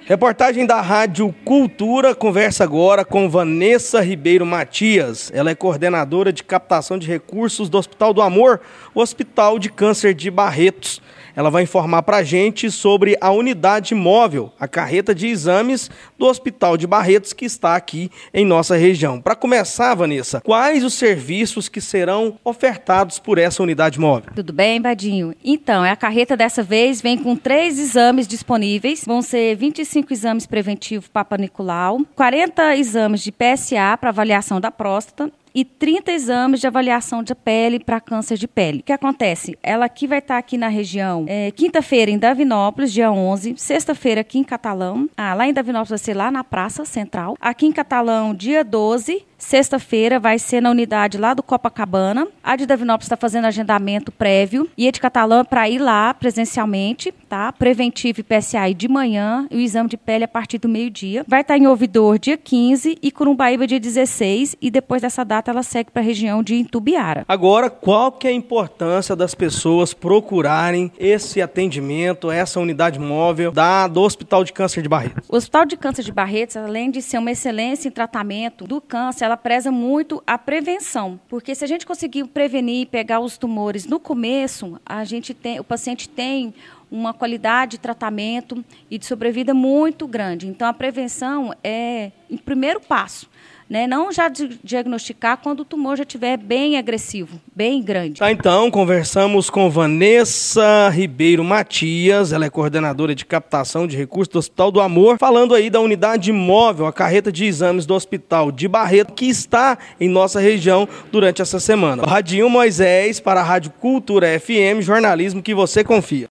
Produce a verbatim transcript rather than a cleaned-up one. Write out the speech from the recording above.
Reportagem da Rádio Cultura conversa agora com Vanessa Ribeiro Matias. Ela é coordenadora de captação de recursos do Hospital do Amor, o Hospital de Câncer de Barretos. Ela vai informar para a gente sobre a unidade móvel, a carreta de exames do Hospital de Barretos, que está aqui em nossa região. Para começar, Vanessa, quais os serviços que serão ofertados por essa unidade móvel? Tudo bem, Badinho? Então, a carreta dessa vez vem com três exames disponíveis. Vão ser vinte e cinco exames preventivos Papa Nicolau, quarenta exames de P S A para avaliação da próstata, e trinta exames de avaliação de pele para câncer de pele. O que acontece? Ela aqui vai estar aqui na região, é, quinta-feira em Davinópolis, dia onze, sexta-feira aqui em Catalão, ah, lá em Davinópolis vai ser lá na Praça Central, aqui em Catalão, dia doze, sexta-feira vai ser na unidade lá do Copacabana. A de Davinópolis está fazendo agendamento prévio e a de Catalão para ir lá presencialmente, tá? Preventivo e P S A de manhã e o exame de pele a partir do meio-dia. Vai estar em Ouvidor dia quinze e Corumbaíba dia dezesseis e depois dessa data ela segue para a região de Itumbiara. Agora, qual que é a importância das pessoas procurarem esse atendimento, essa unidade móvel da, do Hospital de Câncer de Barretos? O Hospital de Câncer de Barretos, além de ser uma excelência em tratamento do câncer, ela preza muito a prevenção, porque se a gente conseguir prevenir e pegar os tumores no começo, a gente tem, o paciente tem uma qualidade de tratamento e de sobrevida muito grande. Então, a prevenção é o primeiro passo, né? Não já diagnosticar quando o tumor já estiver bem agressivo, bem grande. Tá, então, conversamos com Vanessa Ribeiro Matias, ela é coordenadora de captação de recursos do Hospital do Amor, falando aí da unidade móvel, a carreta de exames do Hospital de Barretos, que está em nossa região durante essa semana. Radinho Moisés para a Rádio Cultura F M, jornalismo que você confia.